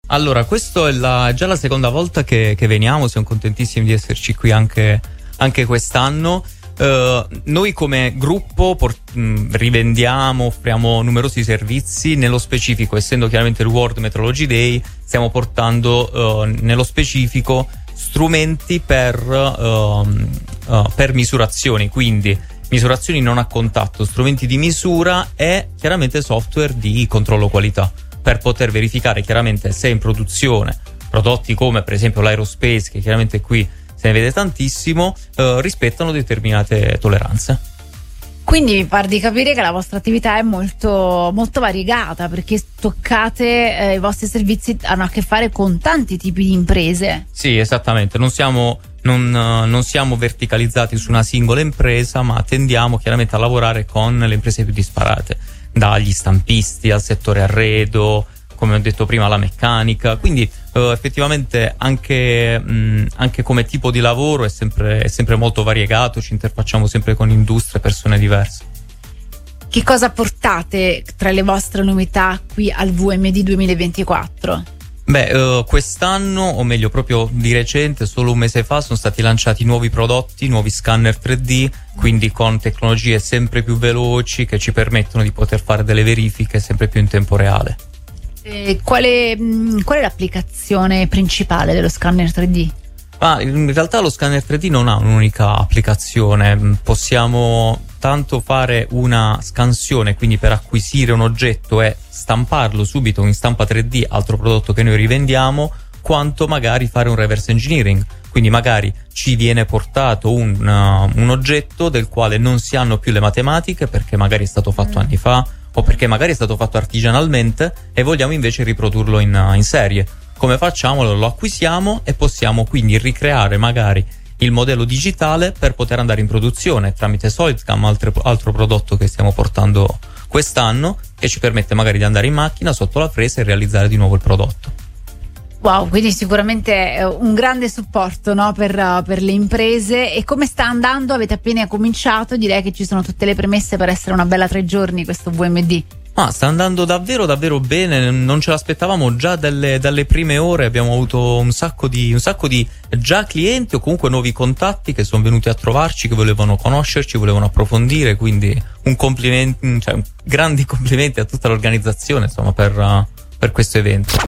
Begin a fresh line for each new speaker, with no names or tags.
Allora, questo è già la seconda volta che veniamo, siamo contentissimi di esserci qui anche quest'anno. Noi come gruppo rivendiamo, offriamo numerosi servizi. Nello specifico, essendo chiaramente il World Metrology Day, stiamo portando nello specifico strumenti per misurazioni, quindi misurazioni non a contatto, strumenti di misura e chiaramente software di controllo qualità, per poter verificare chiaramente se in produzione prodotti come per esempio l'aerospace, che chiaramente qui se ne vede tantissimo, rispettano determinate tolleranze.
Quindi mi pare di capire che la vostra attività è molto, molto variegata, perché toccate, i vostri servizi hanno a che fare con tanti tipi di imprese.
Sì, esattamente, non siamo verticalizzati su una singola impresa, ma tendiamo chiaramente a lavorare con le imprese più disparate, dagli stampisti al settore arredo, come ho detto prima, la meccanica. Quindi effettivamente anche come tipo di lavoro è sempre molto variegato, ci interfacciamo sempre con industrie e persone diverse.
Che cosa portate tra le vostre novità qui al VMD 2024?
Quest'anno, o meglio proprio di recente, solo un mese fa, sono stati lanciati nuovi prodotti, nuovi scanner 3D, quindi con tecnologie sempre più veloci che ci permettono di poter fare delle verifiche sempre più in tempo reale.
Qual è l'applicazione principale dello scanner 3D?
In realtà lo scanner 3D non ha un'unica applicazione, possiamo tanto fare una scansione, quindi per acquisire un oggetto e stamparlo subito in stampa 3D, altro prodotto che noi rivendiamo, quanto magari fare un reverse engineering, quindi magari ci viene portato un oggetto del quale non si hanno più le matematiche perché magari è stato fatto anni fa o perché magari è stato fatto artigianalmente e vogliamo invece riprodurlo in serie. Come facciamo? Lo acquisiamo e possiamo quindi ricreare magari il modello digitale per poter andare in produzione tramite SolidCAM, altro prodotto che stiamo portando quest'anno, che ci permette magari di andare in macchina sotto la fresa e realizzare di nuovo il prodotto.
Wow, quindi sicuramente un grande supporto, no, per le imprese. E come sta andando? Avete appena cominciato, direi che ci sono tutte le premesse per essere una bella 3 giorni questo VMD.
Sta andando davvero davvero bene, non ce l'aspettavamo già dalle prime ore, abbiamo avuto un sacco di già clienti o comunque nuovi contatti che sono venuti a trovarci, che volevano conoscerci, volevano approfondire, quindi grandi complimenti a tutta l'organizzazione, insomma, per questo evento.